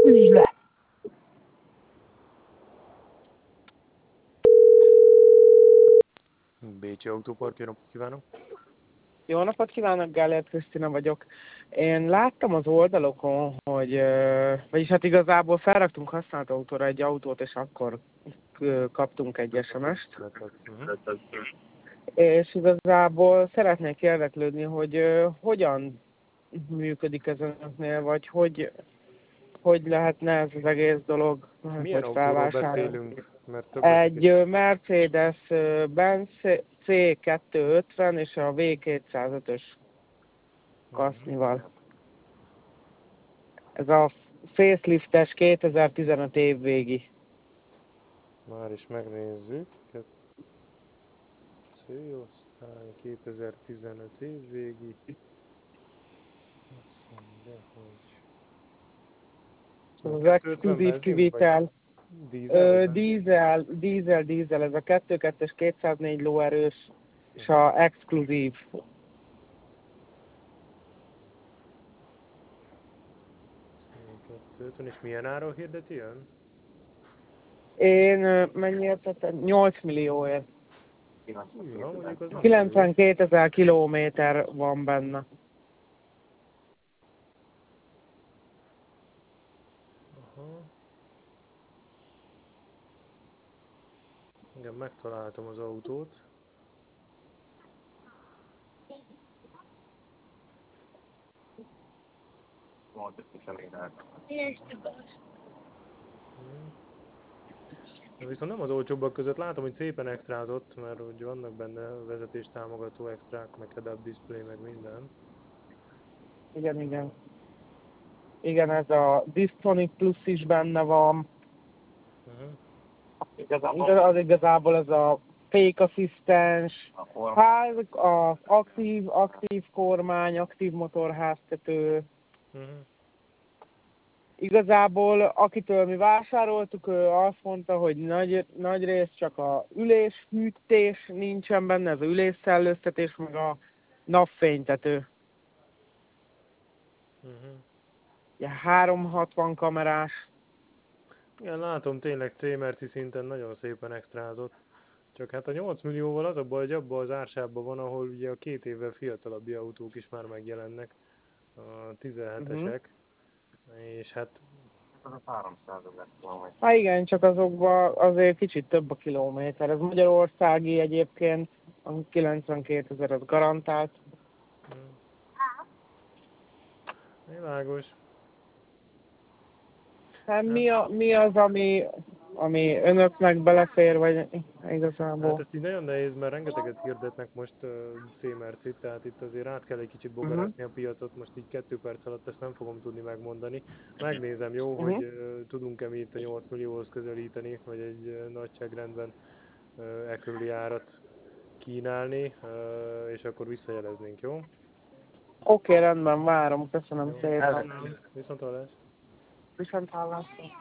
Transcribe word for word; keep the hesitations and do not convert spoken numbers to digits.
Bécsi Autópark, jó napot kívánok! Jó napot kívánok, Gellért Krisztina vagyok. Én láttam az oldalokon, hogy, vagyis hát igazából felraktunk használt autóra egy autót, és akkor kaptunk egy es em est. Uh-huh. És igazából szeretnék érdeklődni, hogy hogyan működik ez önöknél, vagy hogy, hogy lehetne ez az egész dolog, Milyen hogy autóról felvásárolni. beszélünk? Mert többet Egy Mercedes-Benz cé kétszázötven és a vé kétszázötös kasznival. Ez a faceliftes kétezer-tizenöt év végi. Már is megnézzük. C-osztály, kétezer-tizenöt év végi. Azt mondja, hogy... Az kétszázötven exkluzív benzin, vagy kivitel. dízel, Ö, vagy benzin? dízel, dízel, dízel, ez a kettő kettes kétszáznégy lóerős, és a exkluzív. cé kétszázötven, és milyen áron hirdeti ön? Én ö, mennyiért tettem? nyolc millióért. Hűha, mondjuk az nem kevés. kilencvenkétezer kilométer van benne. Aha. Igen, megtaláltam az autót. Hmm. De viszont nem az olcsóbbak között látom, hogy szépen extrázott, mert úgy vannak benne vezetéstámogató extrák, meg head-up display, meg minden. Igen, igen. Igen, ez a Distonic Plus is benne van. Uh-huh. Igazából, az igazából ez a fake asszisztens, ház, a aktív, aktív kormány, aktív motorháztető. Uh-huh. Igazából akitől mi vásároltuk, ő azt mondta, hogy nagy, nagy rész csak a üléshűtés nincsen benne, ez a ülésszellőztetés, meg a napfénytető. Uh-huh. Ja, háromszázhatvan kamerás. Igen, látom, tényleg C-merci szinten nagyon szépen extrázott. Csak hát a nyolc millióval az a baj, hogy abban az ársában van, ahol ugye a két évvel fiatalabbi autók is már megjelennek, a tizenhetesek, uh-huh. És hát... Hát igen, csak azokban azért kicsit több a kilométer. Ez magyarországi egyébként, a kilencvenkétezer az garantált. Hmm. Világos. Hát mi, a, mi az, ami, ami önöknek belefér, vagy igazából? Hát ezt így nagyon nehéz, mert rengeteget hirdetnek most uh, C-mercit, tehát itt azért át kell egy kicsit bogarászni uh-huh. a piacot, most így kettő perc alatt ezt nem fogom tudni megmondani. Megnézem, jó, uh-huh. hogy uh, tudunk-e mi itt a nyolc millióhoz közelíteni, vagy egy uh, nagyságrendben uh, e körüli árat kínálni, uh, és akkor visszajeleznénk, jó? Oké, okay, rendben, várom, köszönöm Jó. szépen. Köszönöm, viszont hallás. Viszont hallásra.